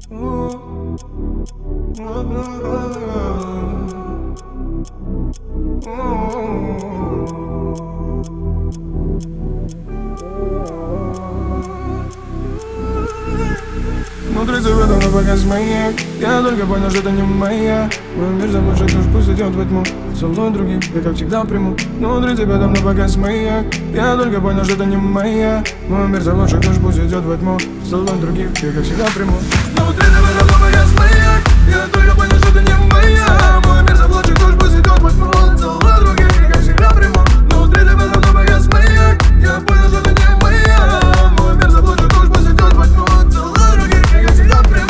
Внутри тебя давно погас маяк. Я только понял, что это не моя. Мой мир заблудший душ, пусть идет во тьму. Целуй других, я как всегда приму. Внутри тебя давно погас маяк. Я только понял, что это не моя. Мой мир заблудший душ, пусть идет во тьму. Целуй других, я как всегда приму. Внутри тебя давно погас маяк. Я только понял, что это не моя. Мой мир заблудший душ, пусть идет во тьму. Целуй других, я как всегда приму. Внутри тебя давно погас маяк. Я понял, что это не моя. Мой мир заблудший душ, пусть идет во тьму. Целуй других, я как всегда приму.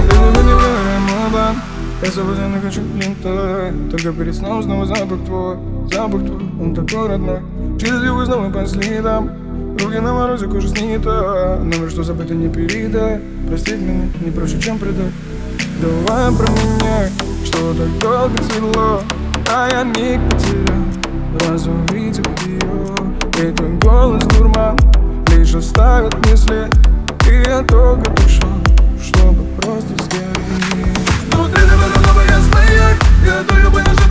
Я сегодня не хочу лентой. Только перед сном снова запах твой, он такой родной. Через его снова по следам. Руки на морозе, кожа снита. Номер, что забыто, не передай. Простить меня не проще, чем предать. Давай про меня, что так долго цвело, а я миг потерял. Раз увидел ее, и твой голос дурман лишь оставит мне след. И я только дышу, чтобы просто сгореть. Внутри тебя давно погас маяк. Я только понял,